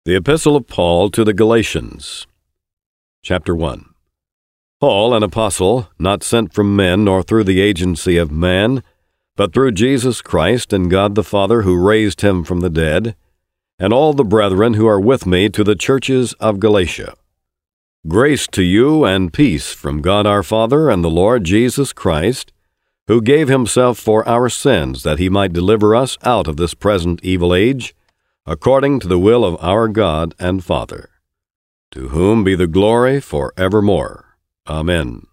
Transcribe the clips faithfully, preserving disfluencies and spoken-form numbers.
The Epistle of Paul to the Galatians, Chapter one. Paul, an apostle, not sent from men nor through the agency of man, but through Jesus Christ and God the Father who raised him from the dead, and all the brethren who are with me to the churches of Galatia. Grace to you and peace from God our Father and the Lord Jesus Christ, who gave himself for our sins that he might deliver us out of this present evil age, according to the will of our God and Father, to whom be the glory for evermore. Amen.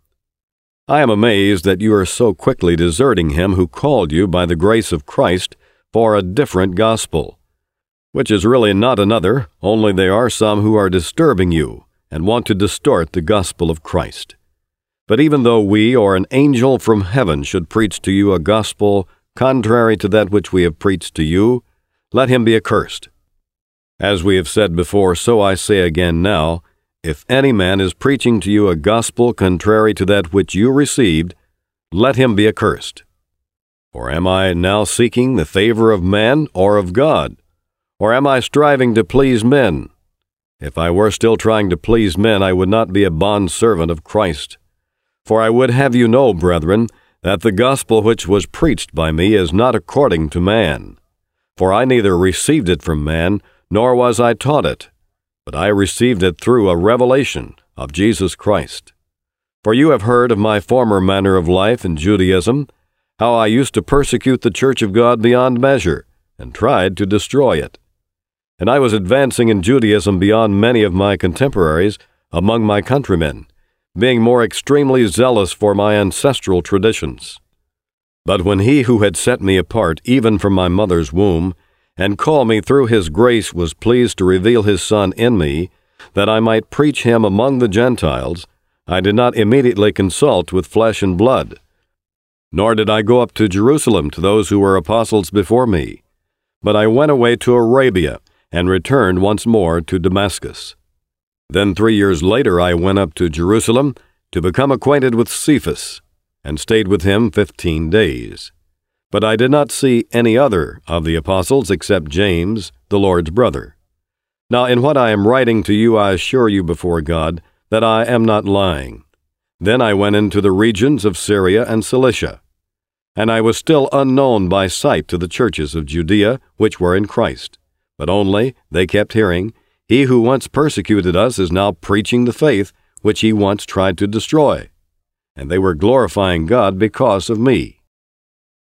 I am amazed that you are so quickly deserting him who called you by the grace of Christ for a different gospel, which is really not another, only there are some who are disturbing you and want to distort the gospel of Christ. But even though we or an angel from heaven should preach to you a gospel contrary to that which we have preached to you, let him be accursed. As we have said before, so I say again now, if any man is preaching to you a gospel contrary to that which you received, let him be accursed. For am I now seeking the favor of man or of God? Or am I striving to please men? If I were still trying to please men, I would not be a bondservant of Christ. For I would have you know, brethren, that the gospel which was preached by me is not according to man. For I neither received it from man, nor was I taught it, but I received it through a revelation of Jesus Christ. For you have heard of my former manner of life in Judaism, how I used to persecute the church of God beyond measure, and tried to destroy it. And I was advancing in Judaism beyond many of my contemporaries among my countrymen, being more extremely zealous for my ancestral traditions. But when he who had set me apart even from my mother's womb, and called me through his grace was pleased to reveal his Son in me, that I might preach him among the Gentiles, I did not immediately consult with flesh and blood. Nor did I go up to Jerusalem to those who were apostles before me, but I went away to Arabia, and returned once more to Damascus. Then three years later I went up to Jerusalem to become acquainted with Cephas, and stayed with him fifteen days. But I did not see any other of the apostles except James, the Lord's brother. Now in what I am writing to you I assure you before God that I am not lying. Then I went into the regions of Syria and Cilicia, and I was still unknown by sight to the churches of Judea which were in Christ. But only they kept hearing, He who once persecuted us is now preaching the faith which he once tried to destroy. And they were glorifying God because of me.